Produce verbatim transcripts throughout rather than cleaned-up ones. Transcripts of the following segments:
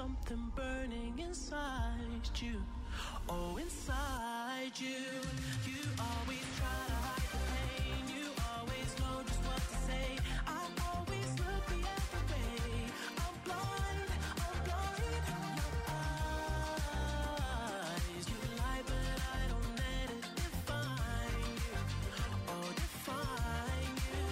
something burning inside you. Oh, inside you. You always try to hide the pain. You always know just what to say. I always look the other way. I'm blind, I'm blind. Your eyes, you lie, but I don't let it define you. Oh, define you.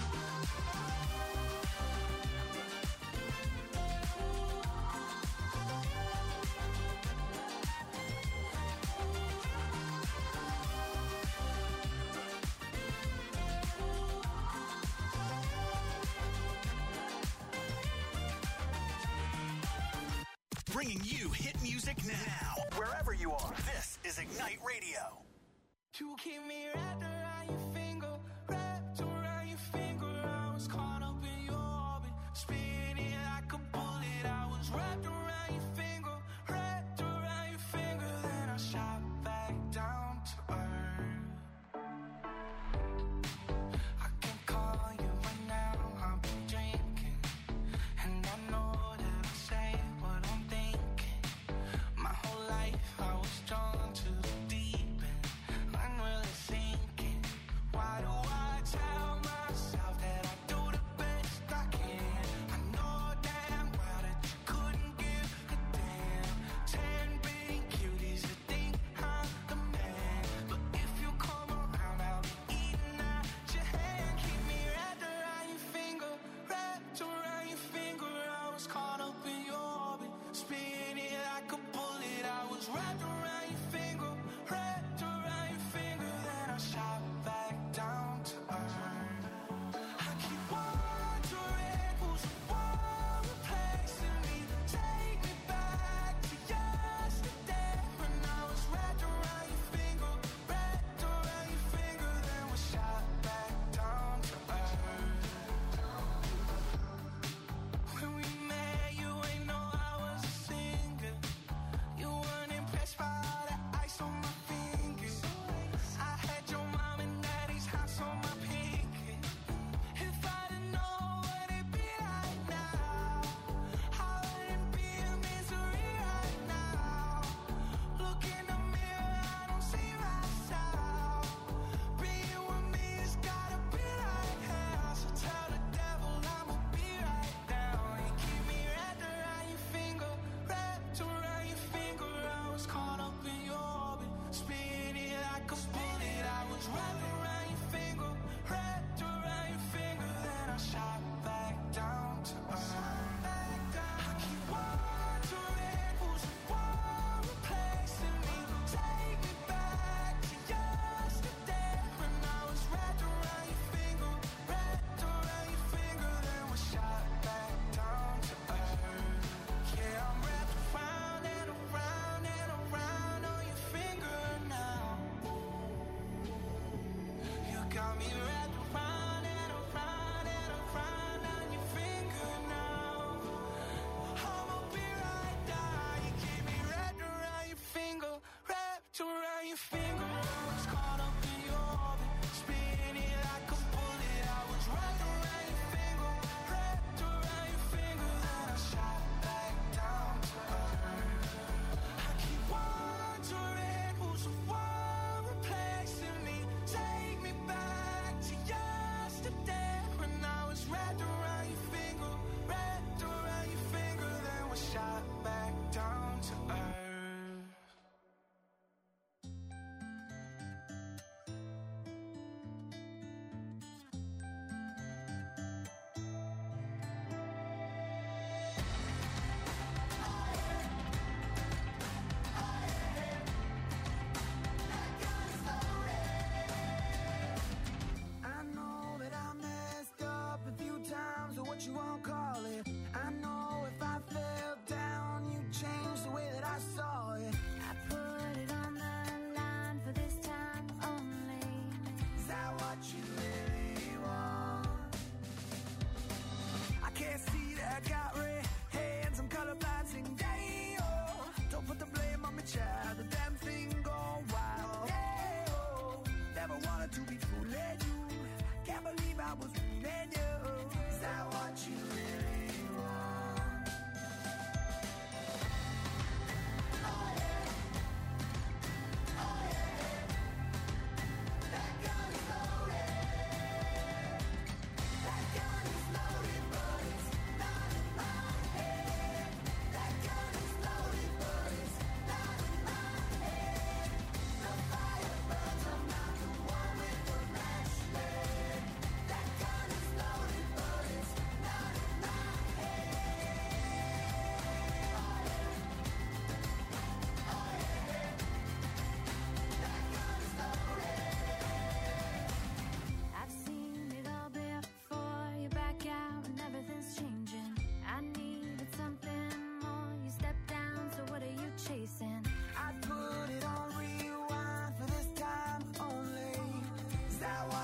Bringing you hit music now, wherever you are. This is Ignite Radio. You keep me wrapped around your finger, wrapped around your finger. I was caught up in your orbit, spinning like a bullet. I was wrapped around your finger, wrapped around your finger. Then I shot back down to earth. I can call you right now, I've been drinking, and I know that I say what I'm thinking. My whole life I was drawn to the deep end, I'm really thinking.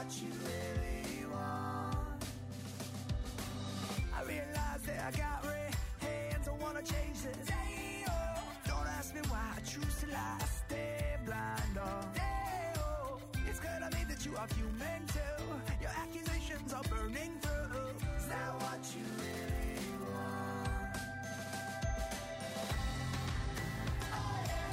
what you really want. I realize that I got red hands, I wanna change this. Hey, oh. Don't ask me why I choose to lie, I stay blind, oh. Hey, oh. It's clear to me that you are human too. Your accusations are burning through. Is that what you really want? Oh yeah.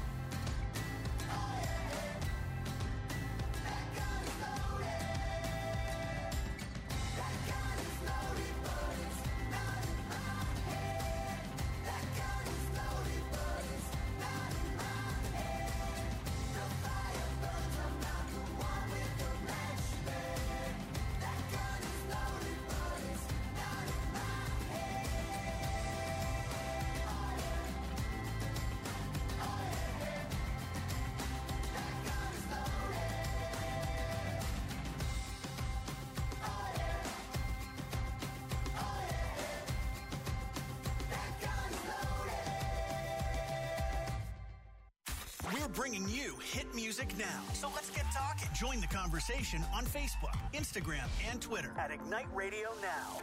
Oh yeah. That gun is loaded. That gun is loaded, but it's not in my head. That gun is loaded, but it's not in my head. The fire burns, I'm not the one with the match, babe. That gun is loaded, but it's not in my head. Oh yeah. Oh yeah. That gun is loaded. Oh yeah. Oh yeah. That gun is loaded. We're bringing you hit music now. So let's get talking. Join the conversation on Facebook, Instagram, and Twitter at Ignite Radio Now.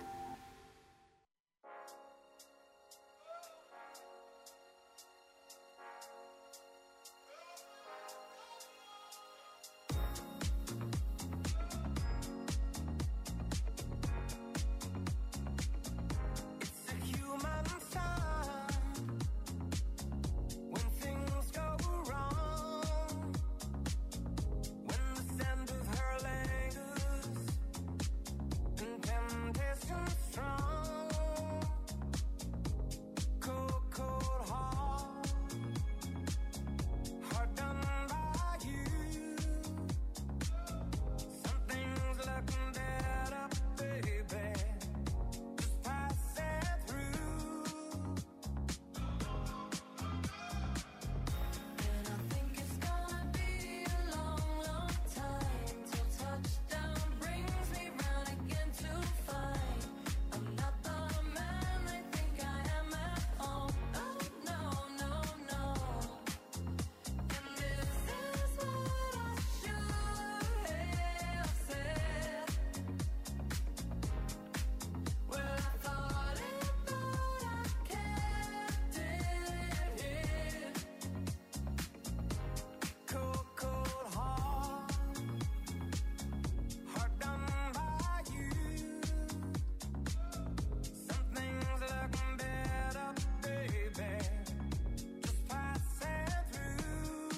It's a human sign when things go wrong, when the scent of her lingers and temptation strong. Cold, cold heart, heart done by you. Something's looking better, baby. Just pass it through. And I think it's gonna be a long, long time till touchdown brings me round again to find I'm not the man they think I am at home. Oh no, no, no. And this is what I should have said. Well, I thought it, but I kept it hid. Cold, cold heart, heart done by you. Something's looking better, baby. Just pass it through.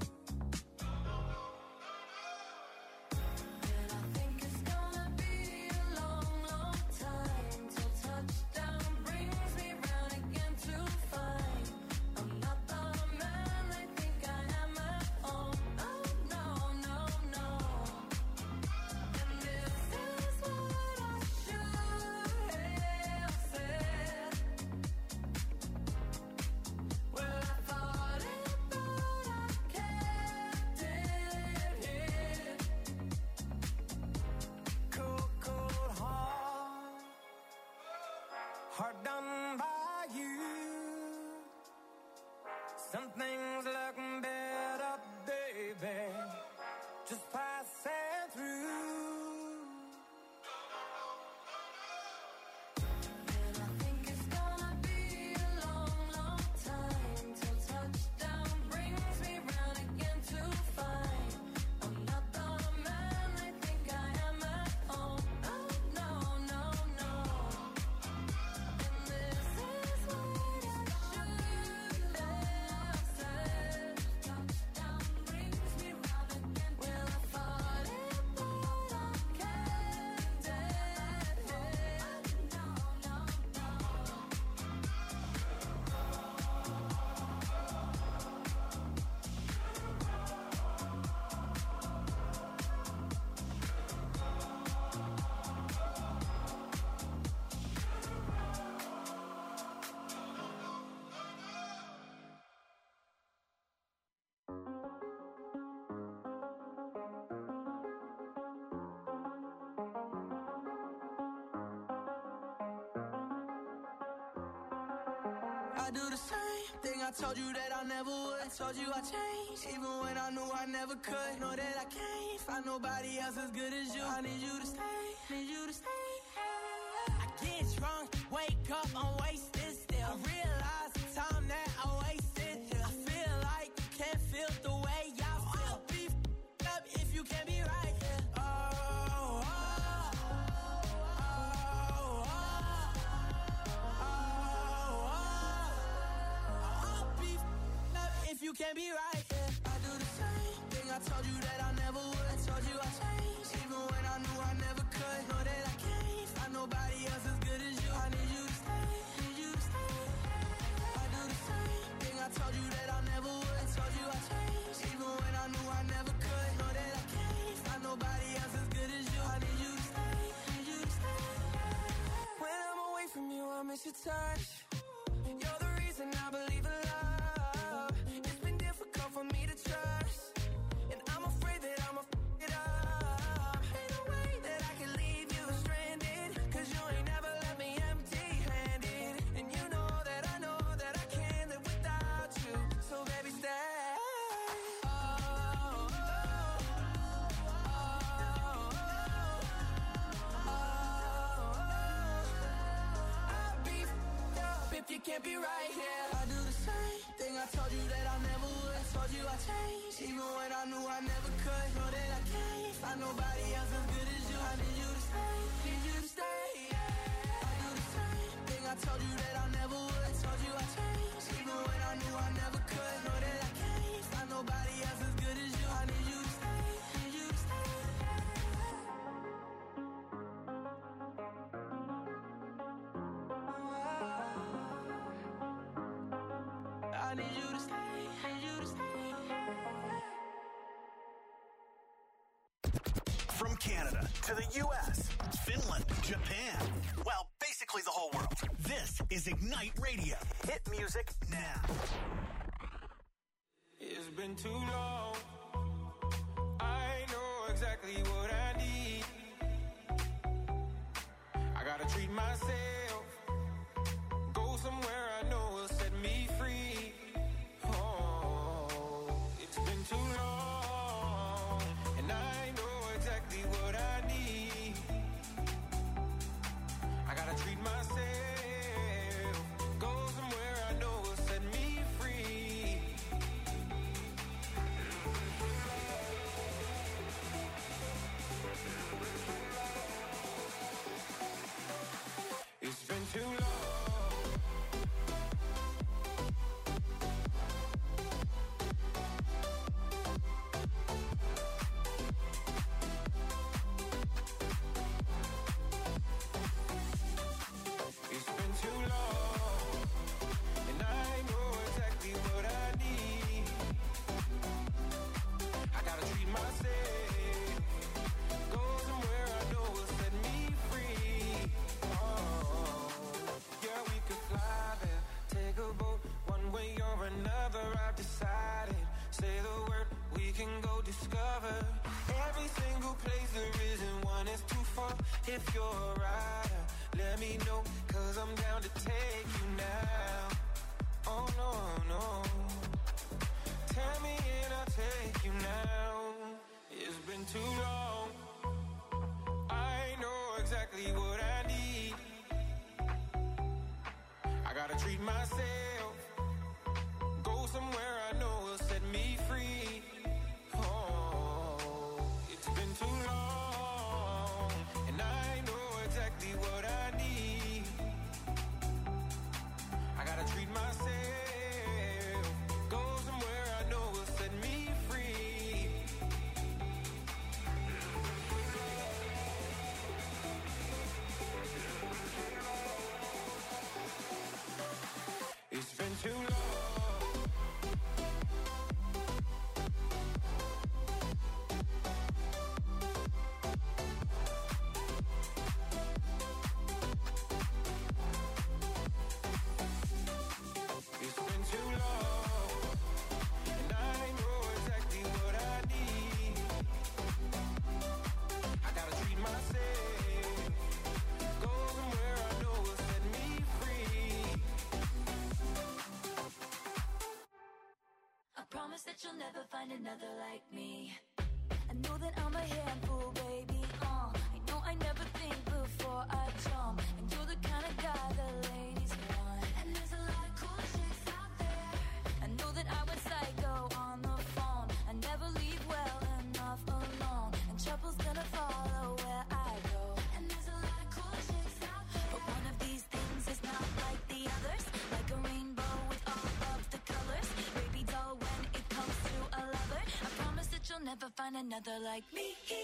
And I think it's gonna be a long, long time till touchdown brings me round again to find I'm not the man they think I am at home. Oh no, no, no. And this is what I should have said. Well, I thought it, but I kept it hid. Cold, cold heart, heart done by you. Something's looking better, baby. Just pass it through. And I think it's gonna be a long, long time till touchdown brings me round again to find I'm not the man they think I am at home. Oh no, no, no. And this is what I should have said. Touchdown brings me round again. Well, I thought I do the same thing I told you that I never would. I told you I changed, even when I knew I never could. Know that I can't find nobody else as good as you. I need you to stay, need you to stay. I get drunk, wake up, I'm wasted still. I realize the time that I wasted here. I feel like you can't feel the way I feel. I'll be f***ed up if you can't be right here. Oh, oh, oh, oh, oh, oh. I'll be f***ed up if you can't be right here. I do the same thing I told you that I never would. I told you I changed, even when I knew I never could. Know that I can't find nobody else as good as you. I need you to stay, need you to stay. I do the same thing I told you that I never would. I told you I changed, even when I knew I never could. Know that I can't find nobody else as good as you. I need you to stay, need you to stay. When I'm away from you, I miss your touch. You're the reason I believe in love. It's been difficult for me to trust, and I'm afraid that I'ma f*** it up. Ain't no way that I can leave you stranded, cause you ain't never left me empty-handed. And you know that I know that I can't live without you. So baby, stay. Oh, oh, oh, oh. I'll be f***ed up if you can't be right here. I do the same thing I told you that I never would. I told you I changed, even when I knew I never could. Know that I can't find nobody else as good as you. I need you to stay, need you to stay. I do the same thing I told you that I never would. I told you I changed, even when I knew I never could. Know that I can't find nobody else as good as you. I need you to stay, need you to stay. I need you to stay, need you to stay. From Canada to the U S, Finland, Japan, well, basically the whole world. This is Ignite Radio. Hit music now. It's been too long. I know exactly what I need. I gotta treat myself. Go somewhere I know will set me free. Oh, it's been too long, and I know exactly what I need. I gotta treat myself. Go somewhere I know will set me free. It's been too long. It's been too long, and I know exactly what I need. I gotta treat myself. Go somewhere I know will set me free. Oh, yeah, we could fly there, take a boat, one way or another. I've decided. Say the word, we can go discover every single place there isn't one is too far. If you're a rider, let me know, cause I'm down to take you now. Oh no, no. Tell me and I'll take you now. It's been too long. I know exactly what I need. I gotta treat myself. Go somewhere I know will set me free. Oh, it's been too long, and I know exactly what I need. I gotta treat myself. Go somewhere I know will set me free. It's been too long. find another like me. I know that I'm a handful, baby, uh I know I never think before I jump, and you're the kind of guy the ladies want. And there's a lot of cool chicks out there. I know that I went psycho on the phone. I never leave well enough alone, and trouble's gonna follow where I go. And there's a lot of cool chicks out there, but one of these things is not like the others. Like a rainbow with all of the colors. Baby doll, when it comes to a lover, I promise that you'll never find another like me.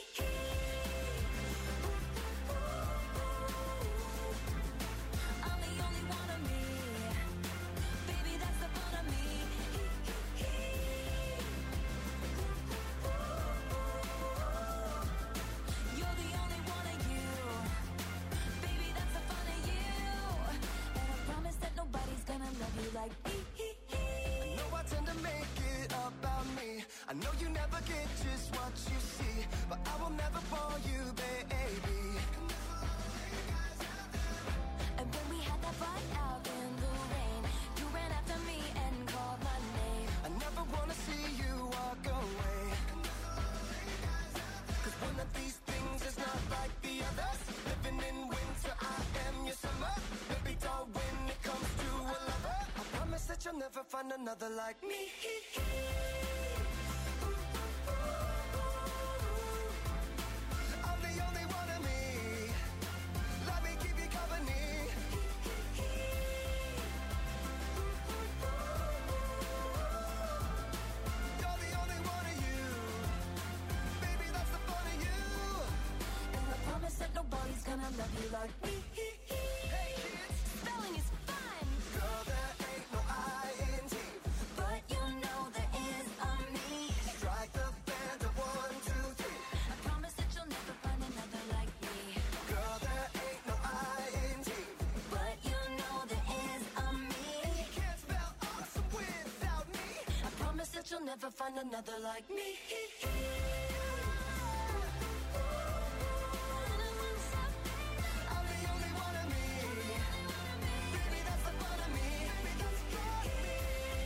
I'm the only one of me. Baby, that's the fun of me. You're the only one of you. Baby, that's the fun of you. And I promise that nobody's gonna love you like me. I know I tend to make it about me. I know you never get just what you see, but I will never bore you, baby. And when we had that fight out in the rain, you ran after me and called my name. I never wanna see you walk away, cause one of these things is not like the others. Living in winter, I am your summer. Baby doll, when it comes to a lover, I promise that you'll never find another like me. I'm the only one of me. Let me keep you company. You're the only one of you. Baby, that's the fun of you. And I promise that nobody's gonna love you like me. Hey kids, Spelling is fun, girl, there ain't no I N G. but you know there is a me. Strike the band of one, two, three. I promise that you'll never find another like me. Girl, there ain't no I N G. But you know there is a me. You can't spell awesome without me. I promise that you'll never find another like me. I'm the only one of me. Baby, that's the fun of me. Baby, that's the fun of me.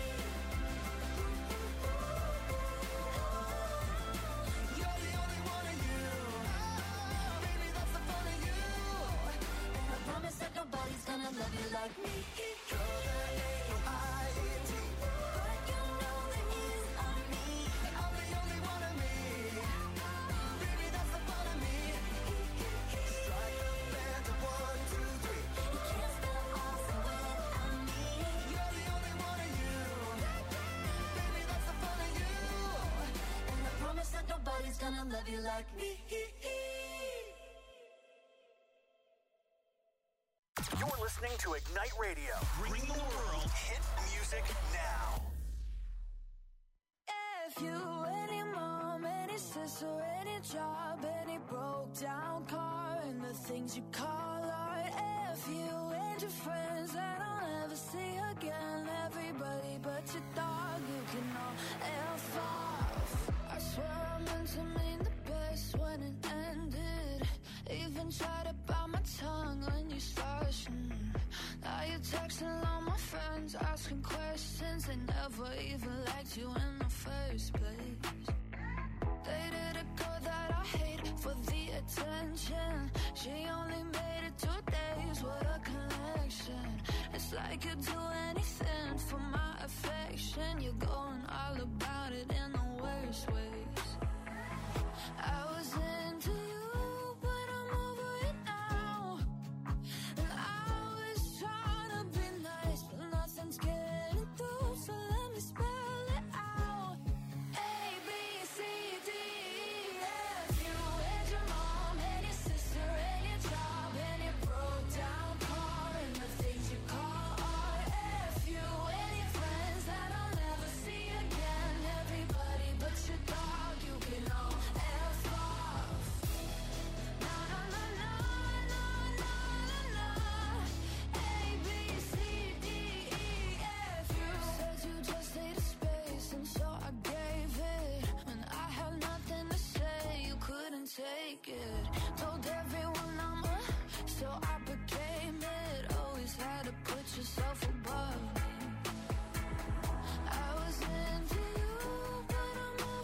You're the only one of you. Baby, that's the fun of you. And I promise that nobody's gonna love you like me. Girl, there ain't no I N G. But you know there is a me. I'm the only one of me. Baby, that's the fun of me. Strike the band of one, two, three. You can't spell awesome without me. You're the only one of you. Baby, that's the fun of you. And I promise that nobody's gonna love you like me. You're listening to Ignite Radio. Bring the world hit music now. If you, any mom, any sister, any job, any broke down car, and the things you call art. If you and your friends that I'll never see again, everybody but your dog, you can all F off. I swear I meant to mean the best when it ended. Even tried to bite my tongue when you started. Mm. Now you're texting all my friends, asking questions. They never even liked you in the first place. Dated a girl that I hate for the attention. She only made it two days, what a connection. It's like you'd do anything for my affection. You're going all about it in the worst ways. I was into you, but I'm over it now. And I was trying to be nice, but nothing's getting through, so let me spell it out. A, B, C, D, E, F. You and your mom, and your sister, and your job, and your broke down car, and the things you call art. F you and your friends that I'll never see again. Everybody but your dog, you can all F off. Na na na na na na na na. A, B, C, D, E, F. You said you just needed space, and so I gave it. When I had nothing to say, you couldn't take it. Told everyone I'm a, so I became it. Always had to put yourself above me. I was into you, but I'm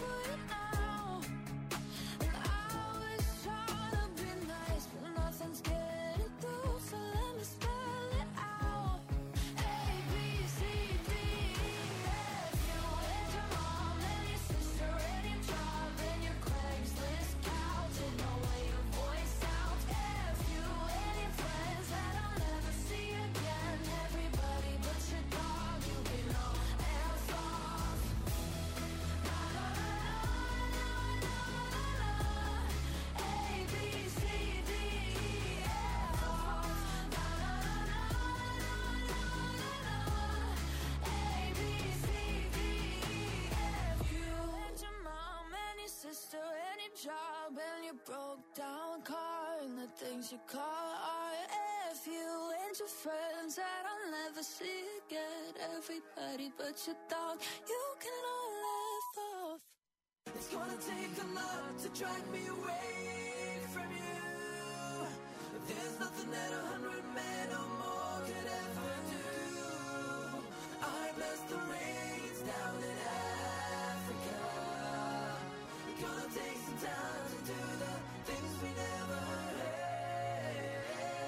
job and your broke down car and the things you call art. If you and your friends that I'll never see again, everybody but your dog, you can all laugh off. It's gonna take a lot to drag me away from you. There's nothing that a hundred men or more could ever do. I bless the rains down in Africa. It's gonna take some time to do the things we never had.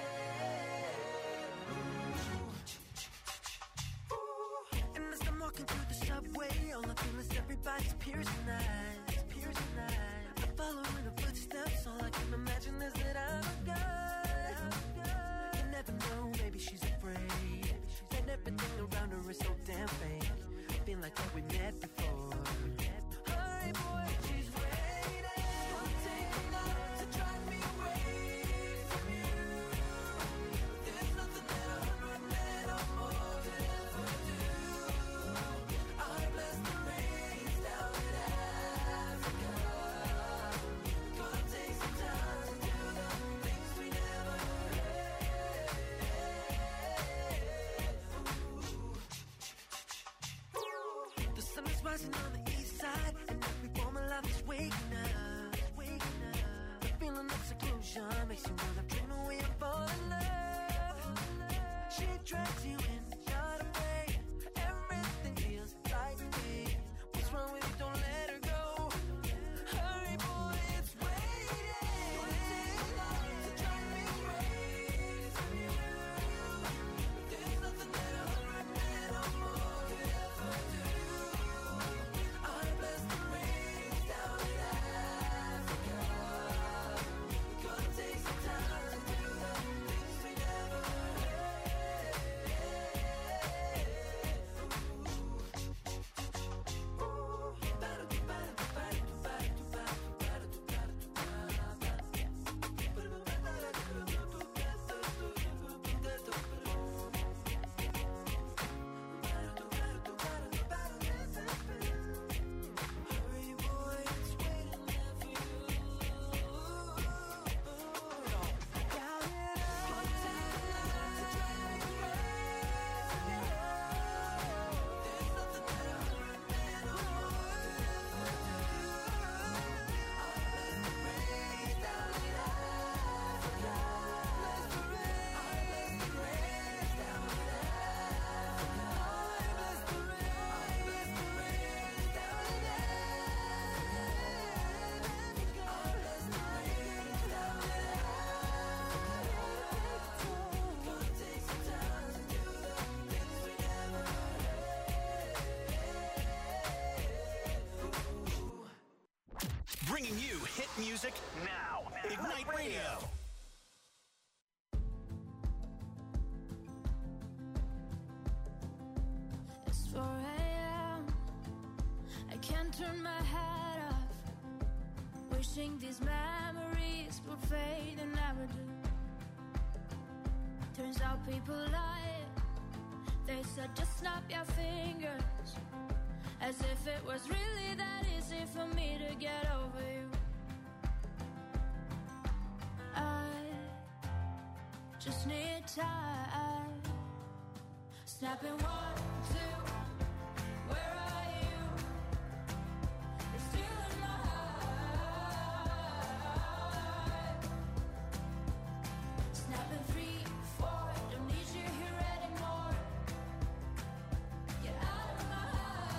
And as I'm walking through the subway, all I feel is everybody's piercing eyes, piercing eyes. I follow in the footsteps, all I can imagine is that I'm a guy. You never know, maybe she's afraid, and everything around her is so damn fake. I feel like that we met before. Hi boy, she's waiting. Gonna take a lot to drive me away from you. There's nothing that a hundred men or more could ever do. I bless the rains down in Africa. Gonna take some time to do the things we never had. The sun is rising on the east side, and every form of life is waking up, waking up. The feeling of seclusion makes you wanna dream away and fall in love. She drags you in, not afraid. Everything feels right to me. What's wrong with you? Don't let her go. Hurry, boy, it's waiting. Gonna take a lot to drive me away from you. There's nothing that a hundred men or more could ever do. I bless the rains down in Africa. Gonna take some time to do the things we never Hurry, boy, it's waiting there for you. Count it up. Gonna take a lot to drive me away from you. There's nothing that a hundred men or more could ever do. I bless the rains down in Africa. Bless the rains. I bless the rains down in Africa. I bless the rains. I bless the rains down in Africa. I bless the rains down in Africa. Gonna take some time to do the things we never had. Bringing you hit music now. Ignite Radio. It's four a.m. I can't turn my head off, wishing these memories would fade and never do. Turns out people lie. They said just snap your fingers, as if it was really that easy for me to get over you. I just need time. Snapping one, two, where are you? You're still in my heart. Snapping three, four, don't need you here anymore. Get out of my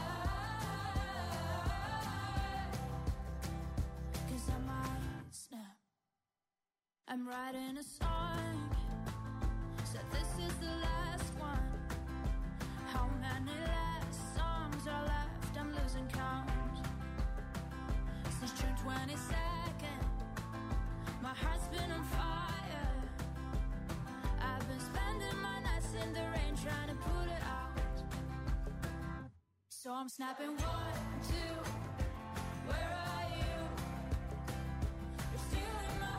heart. 'Cause I might snap. I'm writing a song, said this is the last one. How many last songs are left? I'm losing count. Since June twenty-second, my heart's been on fire. I've been spending my nights in the rain trying to put it out. So I'm snapping one, two, where are you? You're still in my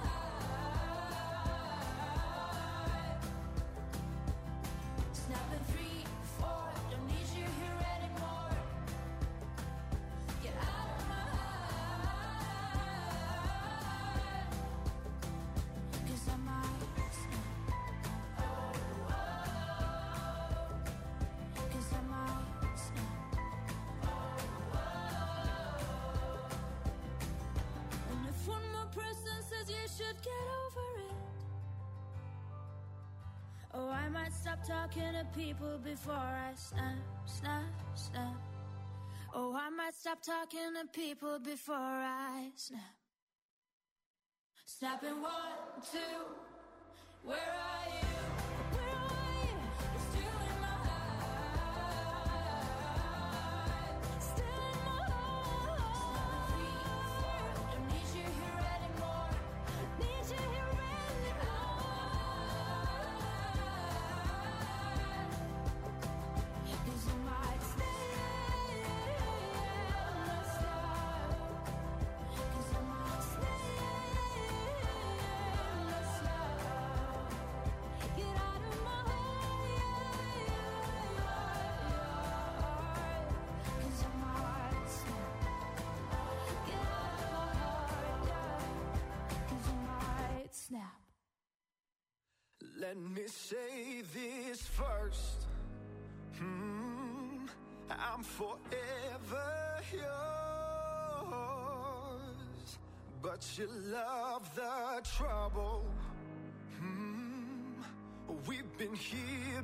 heart. Snapping three, four, don't need you here anymore. Get out of my heart. person says you should get over it. Oh, I might stop talking to people before I snap, snap, snap. Oh, I might stop talking to people before I snap. Snapping one, two, where are you? Where are you? You're still in my heart. Still in my heart. Three, four, don't need you here anymore. Need you here anymore. 'Cause you might stay, let's stop. 'Cause I might stay, let's stop. Get out of my heart, 'cause I might stop. Get out of my heart, 'cause I might snap. Let me say this first. Hmm, I'm forever yours, but you love the trouble. Hmm, we've been here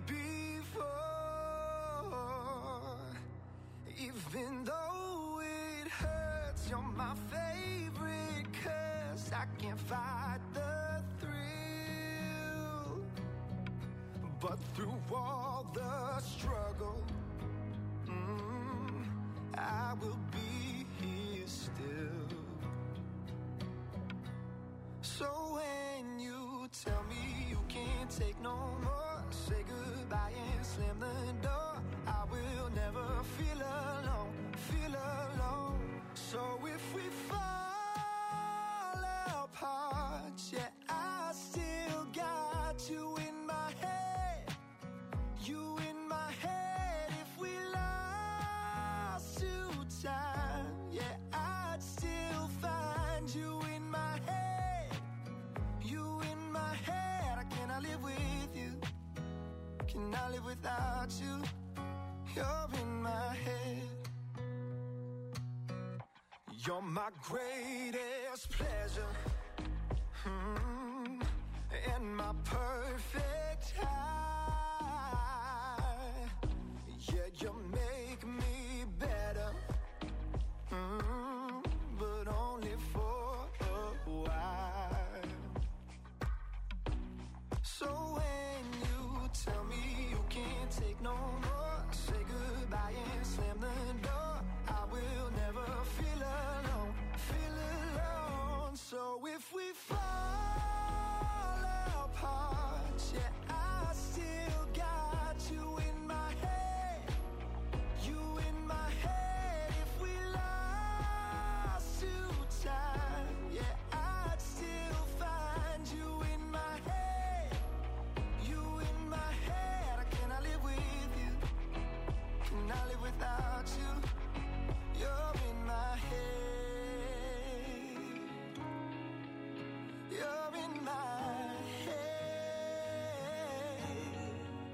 before. Even though it hurts, you're my favorite curse. I can't fight the thrill, but through all the struggle, mm, I will be here still. So when you tell me you can't take no more, say goodbye and slam the door. I will never feel alone, feel alone. So if we fall apart, yeah, I still got you in my head. You in my head. If we lost to time, yeah, I'd still find you in my head. You in my head. I cannot live with you. Cannot live without you. You're in my head. You're my greatest pleasure, hmm, and my perfect high. Yeah, you make me better, mm, but only for a while. So when you tell me you can't take no more, say goodbye and slam the door. I will never feel alone, feel alone. So if we fall apart, yeah, I still got you in my head. You in my head. If we lost to time, yeah, I'd still find you in my head. You in my head. I cannot live with you. Cannot live without you. You're in my head. You're in my head.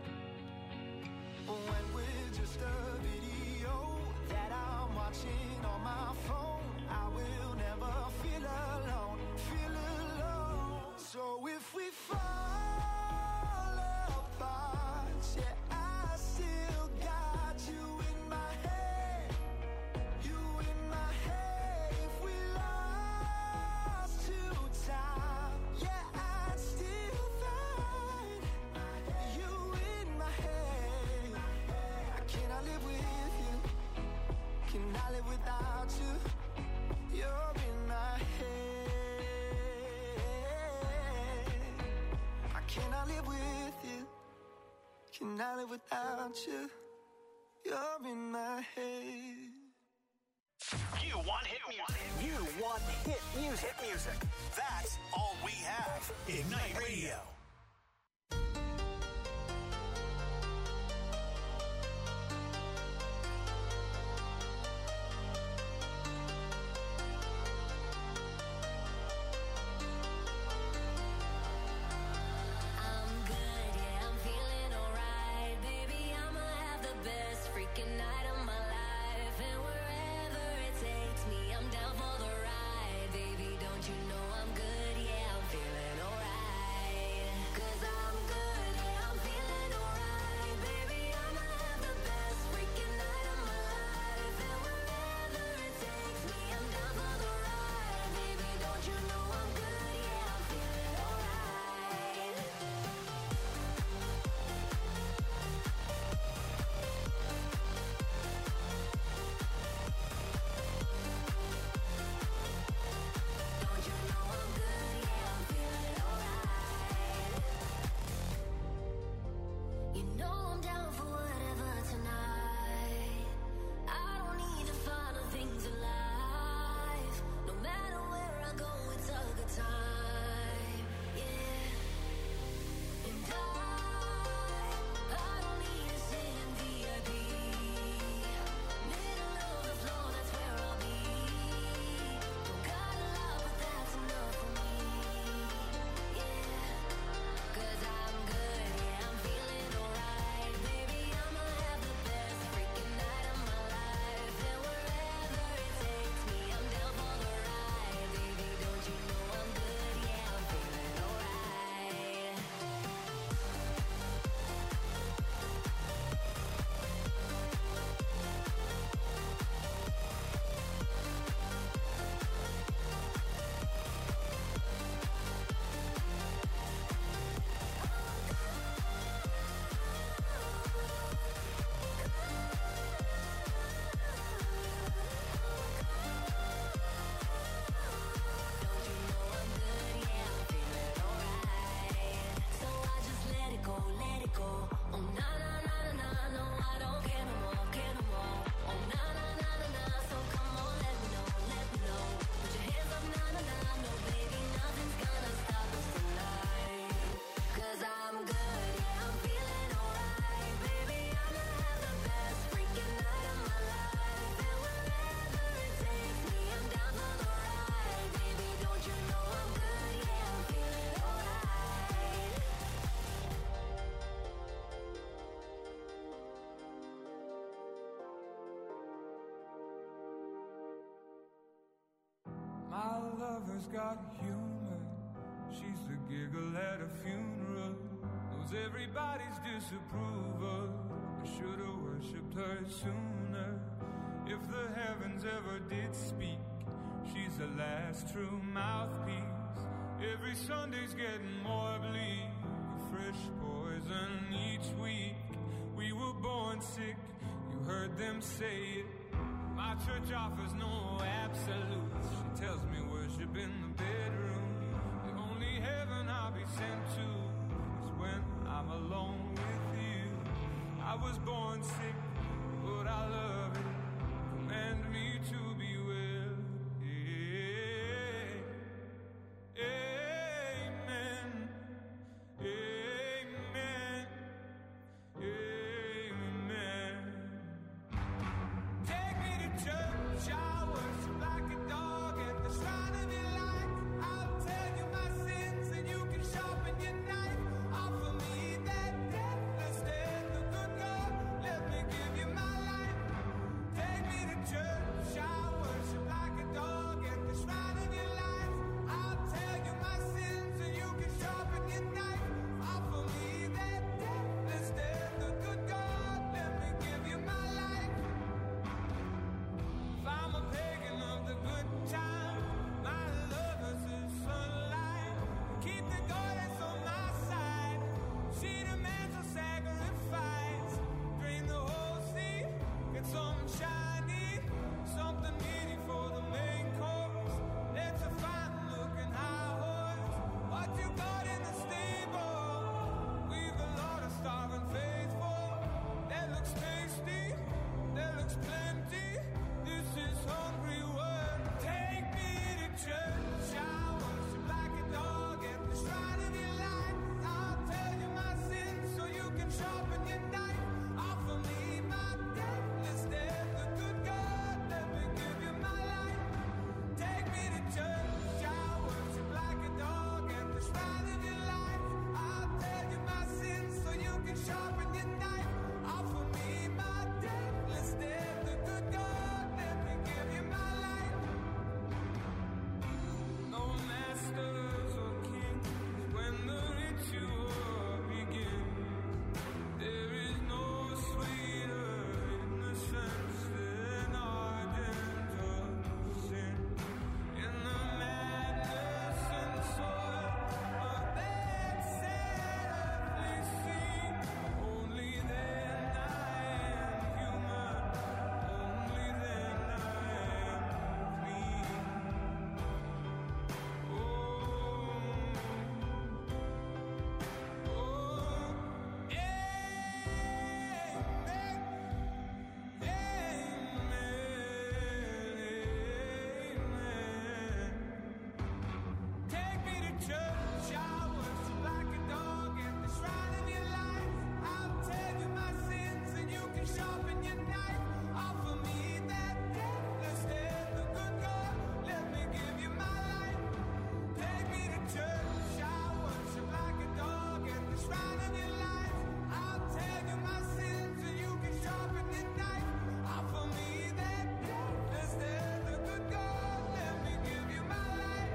When we're just a video that I'm watching on my phone, I will never feel alone, feel alone. So if we fall apart, yeah, I still got you in my head. You in my head. If we lost to time, yeah, I'd still find you in my head. I cannot live with you. Cannot live without you. You're in my head. I cannot live with you. Cannot live without you. You're in my head. You want hit music. You want hit music. Hit music. That's all we have. Ignite Radio. I'm good, yeah, I'm feeling alright. Baby, I'ma have the best freaking night of my life. And wherever it takes me, I'm down for the ride. Baby, don't you know I'm always got humor. She's the giggle at a funeral. Knows everybody's disapproval. I should've worshipped her sooner. If the heavens ever did speak, she's the last true mouthpiece. Every Sunday's getting more bleak. A fresh poison each week. We were born sick, you heard them say it. My church offers no absolutes. She tells me worship in the bedroom. The only heaven I'll be sent to is when I'm alone with you. I was born sick, but I love it. Command me to be well. Amen. Amen. Amen. Take me to church, I worship like a dog at the shrine of your light. I'll tell you my sins and you can sharpen your knife. Offer me that deathless death, the good God, let me give you my life. Take me to church, I worship like a dog at the shrine of your life. I'll tell you my sins and you can sharpen your knife. Offer me that deathless death, the good God, let me give you my life. If I'm a pagan of the good time, my lover's is sunlight. Keep the goddess on my side. She demands a sacrifice. Drain the whole sea, get something shiny, something meaty for the main course. Let's a fine looking high horse. What you got in the stable? We've a lot of starving faithful. That looks tasty, that looks plenty. This is hungry work. Take me to church. I worship like a dog at the shrine of your life. I'll tell you my sins so you can sharpen your knife. Offer me my deathless death, the good God, let me give you my life. Take me to church. I worship like a dog at the shrine of your life. I'll tell you my sins so you can sharpen your knife. Offer me my deathless death, the good God, let me give you my life. No masters or kings when the ritual begins. There is no sweeter innocence than ardent of sin. In the madness and soil of that sadly scene, only then I am human, only then I am clean. Oh, oh, amen, amen. Take me to church, I worship like a dog at the shrine of your life. I'll tell you my sins and you can sharpen your knife. Offer me that deathless death, the good God, let me give you my life. Take me to church, I worship like a dog at the shrine of your life. I'll tell you my sins and you can sharpen your knife. Offer me that deathless death, the good God, let me give you my life.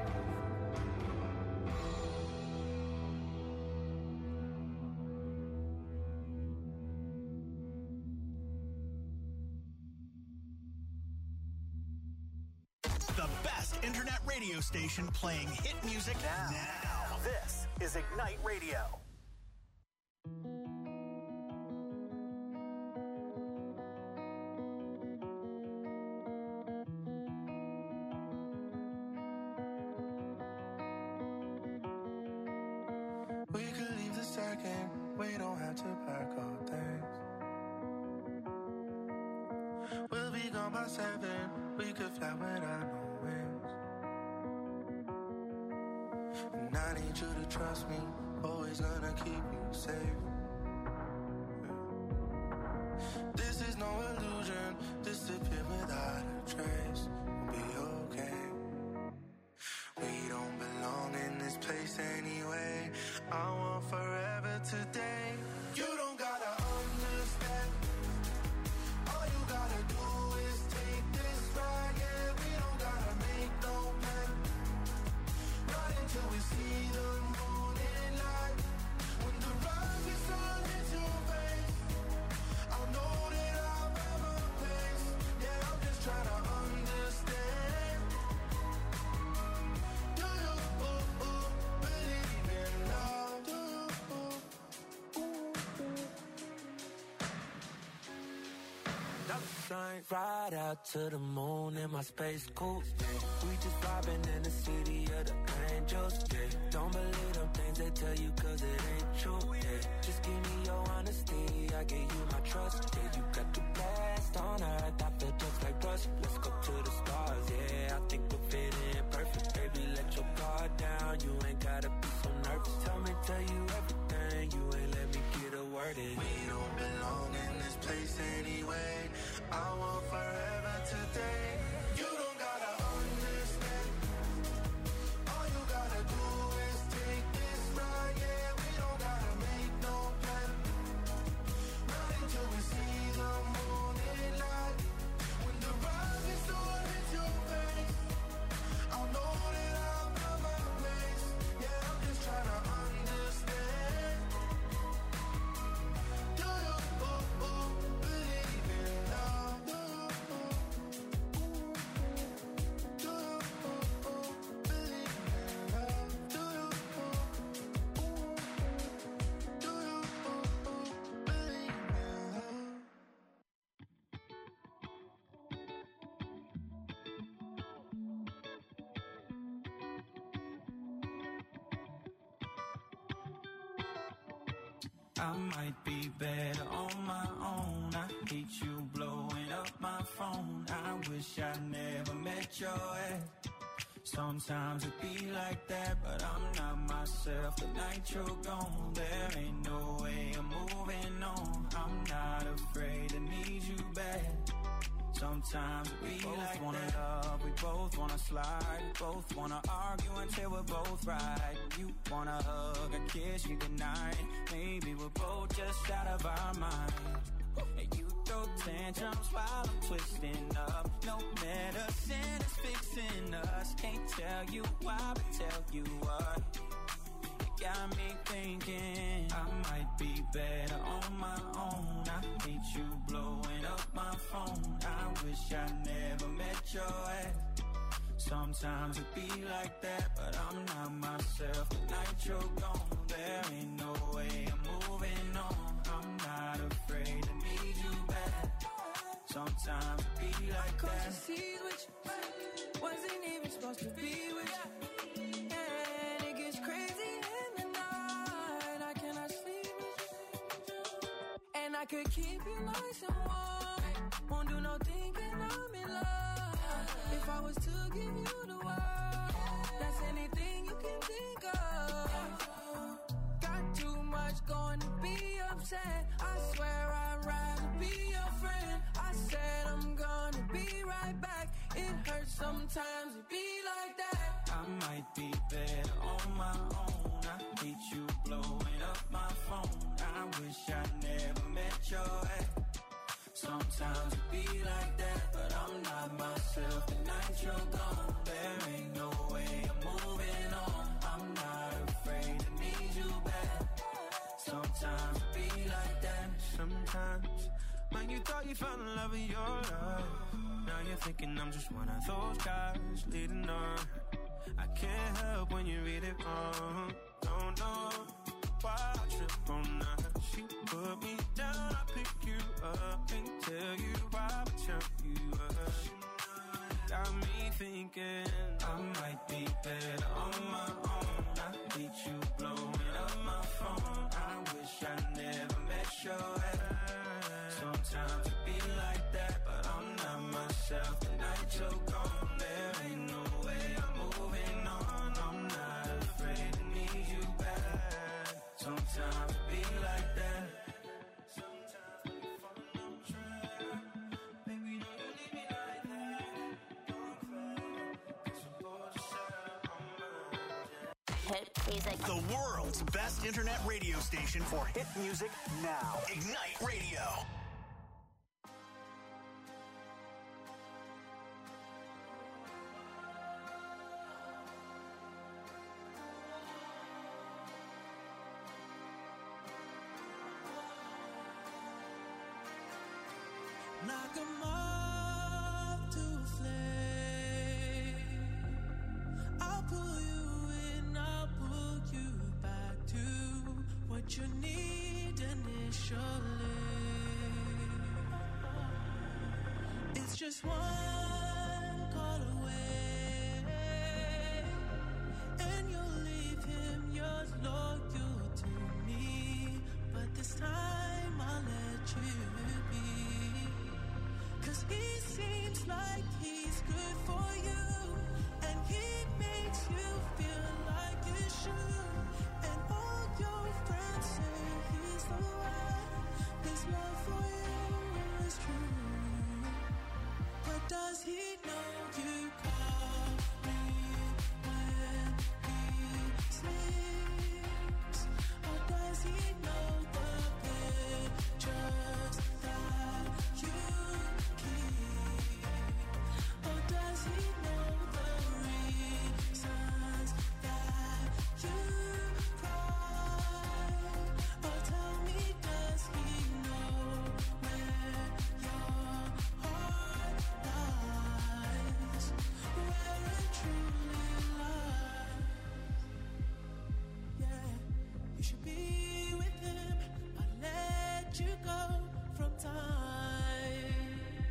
The best internet radio station playing hit music now. now. This is Ignite Radio. We could leave the second, we don't have to pack our things. We'll be gone by seven, we could fly without no wings. And I need you to trust me, always gonna keep you safe. This is no illusion, disappear without a trace. We'll be okay. We don't belong in this place anyway. I want forever today. You don't gotta understand. All you gotta do is take this ride. Yeah, we don't gotta make no plan. sign. Ride out to the moon in my space coupe. Yeah. We just vibing in the city of the angels. Yeah. Don't believe them things they tell you cause it ain't true. Yeah. Just give me your honesty, I give you my trust. Yeah, you got the best on earth, I feel just like rust. Let's go to the stars, yeah, I think we'll fit in perfect. Baby, let your guard down, you ain't gotta be so nervous. Tell me, tell you everything, you ain't let me get a word in. We don't belong in this place anyway. I want forever today. You don't gotta understand. All you gotta do is take this ride. Yeah, we don't gotta make no plan. Not until we see the morning light. When the rising sun hits your face, I'll know that I've got my place. Yeah, I'm just trying to understand. Do you oh, oh, believe in love? Do you oh, do you oh, oh, believe in love? Do you oh, do you oh, oh, believe in love? I might be better on my own. I hate you blowing up my phone. I wish I never met your ex. Sometimes it be like that, but I'm not myself. The night you're gone, there ain't no way I'm moving on. I'm not afraid to need you back. Sometimes we both like wanna that. Love, we both wanna slide, we both wanna argue until we're both right. You wanna hug and kiss me goodnight. Maybe we're both just out of our mind. And you throw tantrums while I'm twisting up. No medicine is fixing us. Can't tell you why, but tell you what. You got me thinking I might be better on my own. I hate you blowing up my phone. I wish I never met your ex. Sometimes it be like that, but I'm not myself. The night you're gone, there ain't no way I'm moving on. I'm not afraid to need you back. Sometimes it be like Cross that. the seas with you, wasn't even supposed to be with you. And it gets crazy in the night, I cannot sleep with you. And I could keep you nice and warm, won't do no thinking I'm in love. If I was to give you the world, that's anything you can think of. Got too much going to be upset. I swear I'd rather be your friend. I said I'm gonna be right back. It hurts sometimes to be like that. I might be better on my own. I hate you blowing up my phone. I wish I never met your ex. Sometimes it be like that, but I'm not myself. The night you're gone, there ain't no way I'm moving on. I'm not afraid to need you back. Sometimes it be like that. Sometimes, when you thought you found the love of your life, now you're thinking I'm just one of those guys leading on. I can't help when you read it wrong. Don't know why I trip on her. She put me down, I pick you up and tell you why I tell you up. Got me thinking I might be better on my own. I hate you blowing up my phone. I wish I never met your ex. Sometimes it be like that, but I'm not myself. The night you're gone, there ain't no way I'm moving on. I'm not afraid to need you back. Sometimes it be like that. Sometimes when you fall on track, baby, don't you leave me like that. Don't cry, 'cause we're both just out on my Hit music. The world's best internet radio station for hit music now. Ignite Radio. Knock 'em off to a flame. I'll pull you in, I'll pull you back to what you need initially. just one call away, and you'll leave him yours loyal to me. But this time I'll let you be, 'cause he seems like he's good for you, and he makes you feel like you should. And all your friends say he's the one. His love for you is true. But does he know you call me when he sleeps? Or does he know the pictures that you keep? Or does he know the reasons that you cry? Or tell me, does he know where your heart lies, where it truly lies? Yeah, you should be with him, but let you go from time.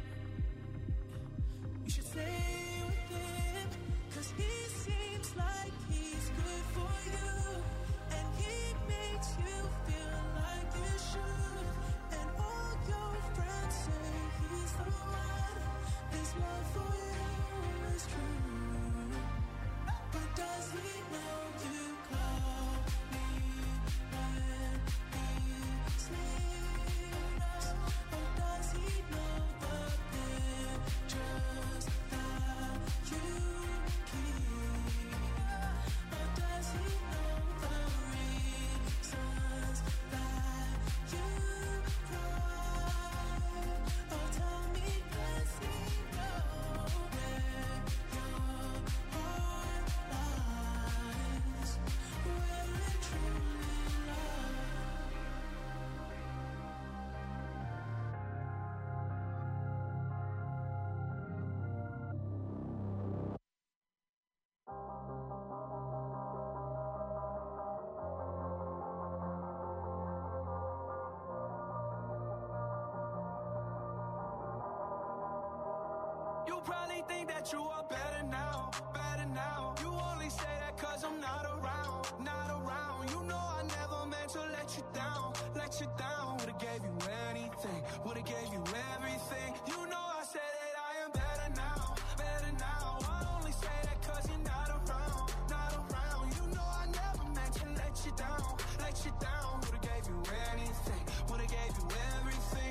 You should stay with him, 'cause he seems like he's good for you, and he makes you feel like you should. And all your friends say he's the one. His love for you is true. But does he know you call me when he sleeps? Or does he know the pictures that you keep? Or does he know the reasons that you cry? Or tell me, does he know where your heart lies, where it truly lies? You probably think that you are better now, better now. You only say that 'cause I'm not around, not around. You know I never meant to let you down, let you down. Would've gave you anything, would've gave you everything. You know I said that I am better now, better now. I only say that 'cause you're not around, not around. You know I never meant to let you down, let you down. Would've gave you anything, would've gave you everything.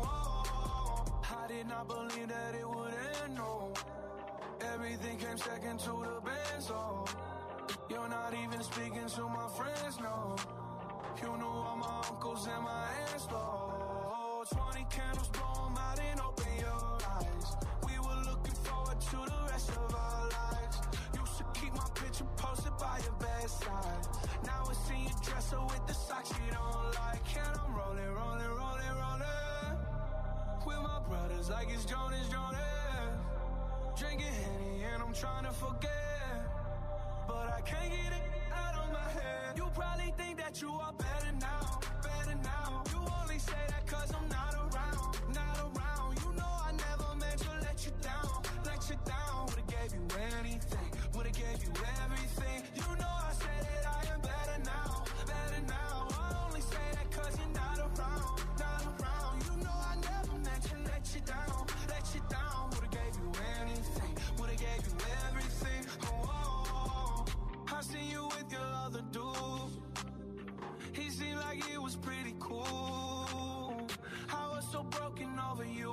Oh, I did not believe that it would end, no. Everything came second to the best, oh. You're not even speaking to my friends, no. You knew all my uncles and my aunts, Lord. Twenty candles, blow 'em out and open your eyes. We were looking forward to the rest of our lives. Used to keep my picture posted by your bedside. Now it's in your dresser with the socks you don't like. And I'm rolling, rolling, rolling, rolling with my brothers like it's Jonas, Jonas. Drinking Henny and I'm trying to forget, but I can't get it out of my head. You probably think that you are better now, better now. You only say that 'cause I'm not around, not around. You know I never meant to let you down, let you down. Would've gave you anything, would've gave you everything. You know I said that I am better now, better now. I only say that 'cause you're not around, not around. You know I never meant to let you down, let you down. Would've gave you anything, would've gave you everything. Oh, oh, oh. I seen you with your other dude. He seemed like it was pretty cool. I was so broken over you.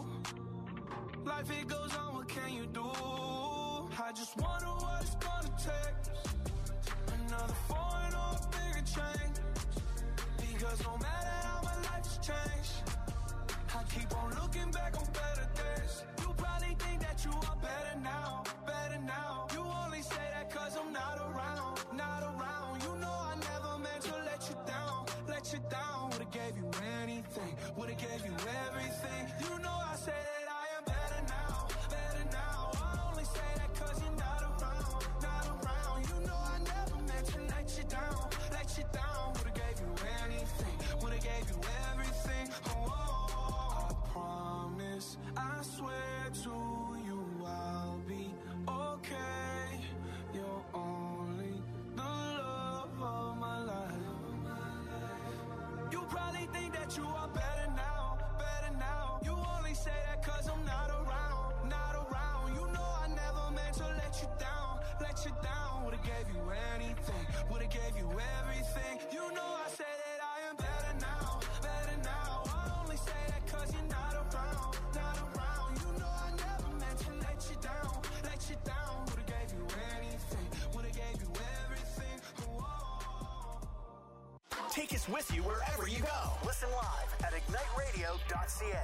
Life it goes on, what can you do? I just wonder what it's gonna take. Another foreign or a bigger change. Because no matter how my life's changed, I keep on looking back on better days. You probably think that you are better now, better now. You only say that 'cause I'm not around, not around. You know I never meant to let you down, let you down. Would've gave you anything, would've gave you everything. You know I said that I am better now, better now. I only say that 'cause you're not around, not around. You know I but you are better now, better now. You only say that cause I'm not around, not around. You know I never meant to let you down, let you down. Would've gave you anything, would've gave you everything. You know I say that I am better now, better now. I only say that cause you're not around, not around. You know I never meant to let you down, let you down. Would've gave you anything, would've gave you everything. Whoa. Take us with you wherever you go. Listen live at ignite radio dot c a.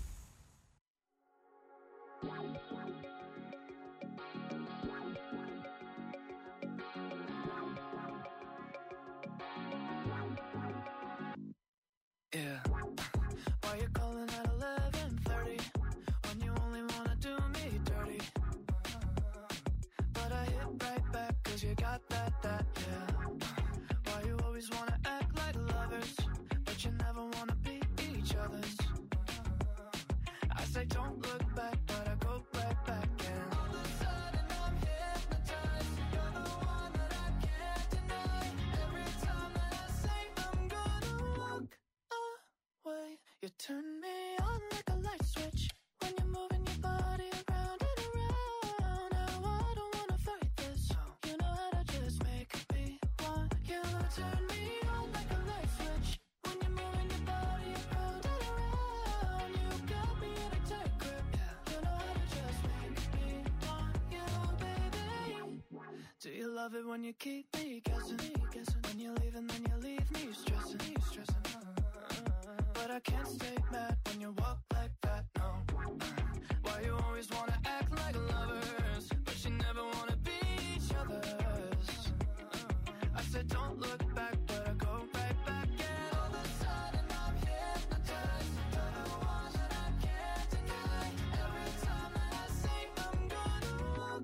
Yeah. Why you calling at eleven thirty when you only wanna do me dirty? But I hit right back cause you got that, that, yeah. Why you always wanna act like lovers, but you never wanna be each other's? I say don't look back, but I go right back and all of a sudden I'm hypnotized. You're the one that I can't deny. Every time that I say I'm gonna walk away, you turn me on like a light switch when you're moving your body around and around. Now I don't wanna fight this. You know how to just make me want you. Turn me on like a light switch when you're moving your body around and around. You got me in a tight grip. You know how to just make me want you, baby. Do you love it when you keep me guessing? When you leave and then you leave me stressing, stressing. But I can't stay mad when you walk like that, no. Why you always wanna act like lovers, but you never wanna be each other's? I said don't look back, but I go right back. And all of a sudden I'm hypnotized. You're the one that I can't deny. Every time that I say I'm gonna walk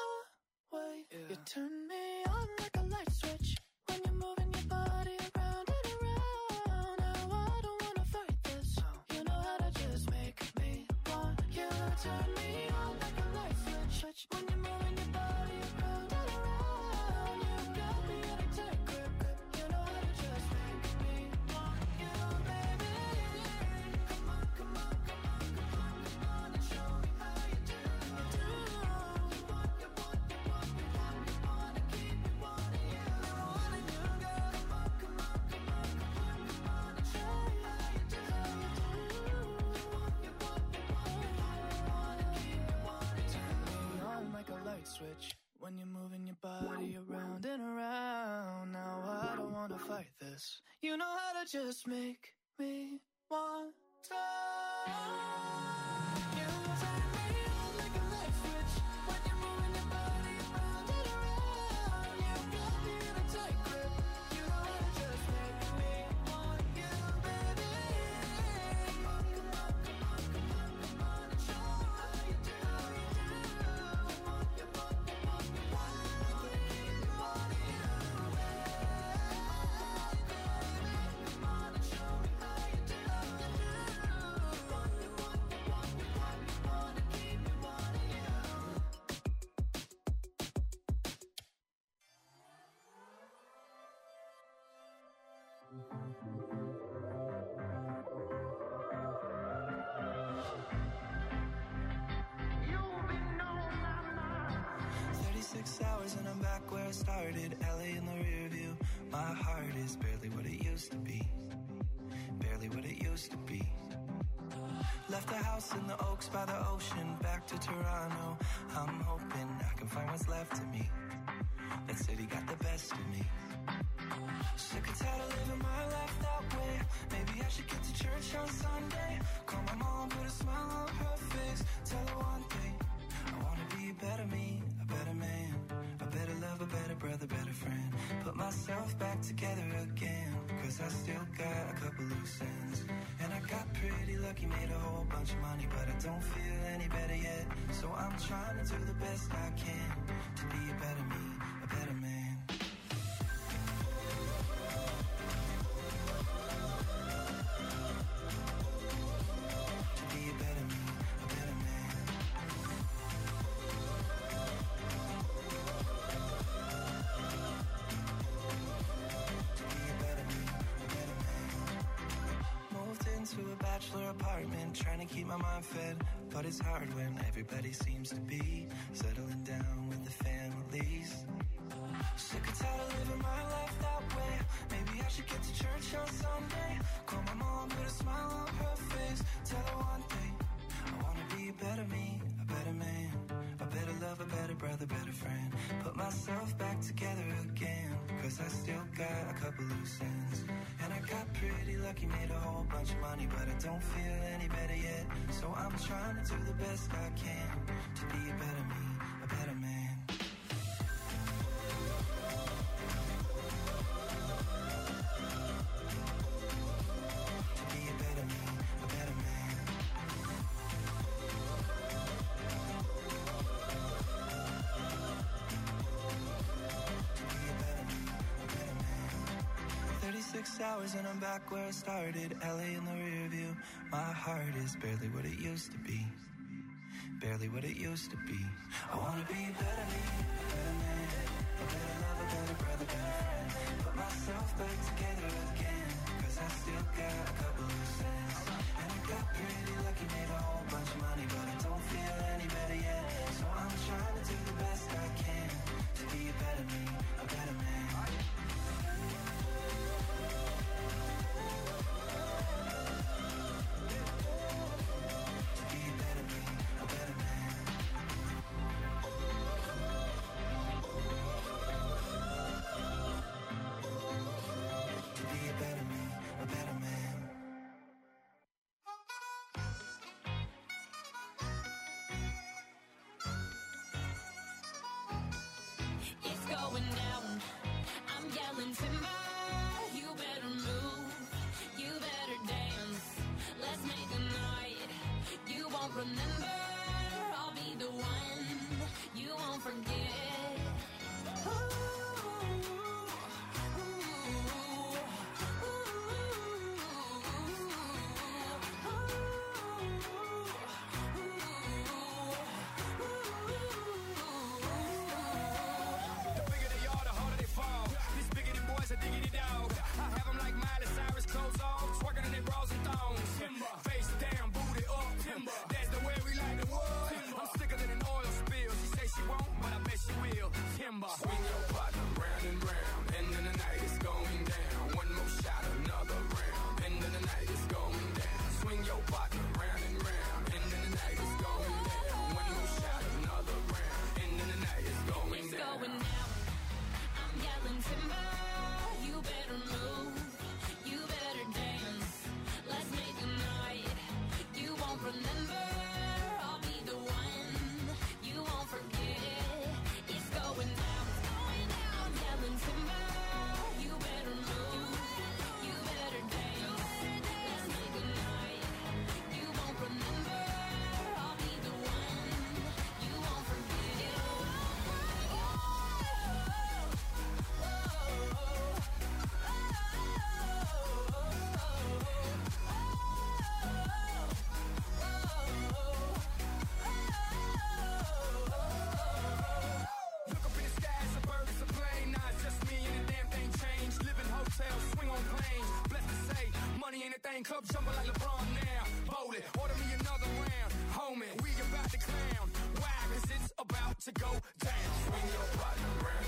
away, yeah. You turn me on like a light switch when you're moving your body around and around. Now I don't wanna fight this. You know how to just make me want you. Turn me on like a light switch when you're moving your body around and around. You got me in a tight grip. You know how to just make me want you, baby. Come on, come on, come on, come on, come on and show me how you do. Do you want, you want, you want, you want, you wanna keep me wanting you, wanting you, girl. Come on, come on, come on, come on, come on and show me how you do. You want, you want, you want, you want, you wanna keep me wanting you. Turn me on like a light switch when you're moving your body around and around. Now I don't wanna fight this. You know how to just make me want to. You turn me on like a light switch when you're moving your body around and around. You got me in a tight grip. You know how to just make me want you, baby. Come on, come on, come on, come on, come on and show me how you do. You want, you want, you want, you want, you wanna keep me wanting you. Come on and show me how you do. You want, you want, you want, you want, you wanna keep me wanting you. thirty-six hours and I'm back where I started. L A in the rear view. My heart is barely what it used to be. Barely what it used to be. Left the house in the Oaks by the ocean. Back to Toronto. I'm hoping I can find what's left of me. That city got the best of me. Sick and tired of living my life that way. Maybe I should get to church on Sunday. Call my mom, put a smile on her face. Tell her one thing, I wanna be a better me, a better man, a better love, a better brother, better friend. Put myself back together again, cause I still got a couple loose ends. And I got pretty lucky, made a whole bunch of money, but I don't feel any better yet. So I'm trying to do the best I can to be a better me, a better man. bachelor apartment, trying to keep my mind fed. But it's hard when everybody seems to be settling down with the families. Sick and tired of living my life that way. Maybe I should get to church on Sunday. Call my mom, put a smile on her face. Tell her one thing, I wanna be a better me, a better man, a better love, a better brother, better friend. Put myself back together again, cause I still got a couple loose ends. And I got pretty lucky, made a whole bunch of money, but I don't feel any better yet. So I'm trying to do the best I can to be a better me, a better man. Six hours and I'm back where I started. L A in the rear view. My heart is barely what it used to be. Barely what it used to be. I wanna be a better me, a better man, a better love, a better brother, better friend. Put myself back together again, cause I still got a couple loose ends. And I got pretty lucky, made a whole bunch of money, but I don't feel any better yet. So I'm trying to do the best I can to be a better me, a better man. Remember, I'll be the one you won't forget. Ooh, ooh, ooh, The bigger they are, the harder they fall. These biggity boys are diggity dog. I have them like Miley Cyrus, clothes off, twerking in their bras and thongs. Timber, face down, booty up. Timber, that's the way we like the world. Timber. I'm sicker than an oil spill. She say she won't, but I bet she will. Timber, swing your partner round and round, and then the night is going down. One more shot, another round, and then the night is going down. Swing your partner round and round, and then the night is going down. One more shot, another round, and then the night is going it's down. going down. I'm yelling timber, you better move, you better dance. Let's make a night you won't remember. I'll be the one you won't forget. It's going down, it's going down. I'm yelling timber, you better move, you better dance. Let's make a night you won't remember. I'll be the one you won't forget. Look up in the sky, it's a bird, it's a plane. Nah, it's just me and the damn thing changed. Live in hotels, swing on planes. Blessed to say, money ain't a thing. Club jumping like LeBron now. Bowling, order me another round. Homie, we about to clown. Why? Cause it's about to go down. Swing your partner round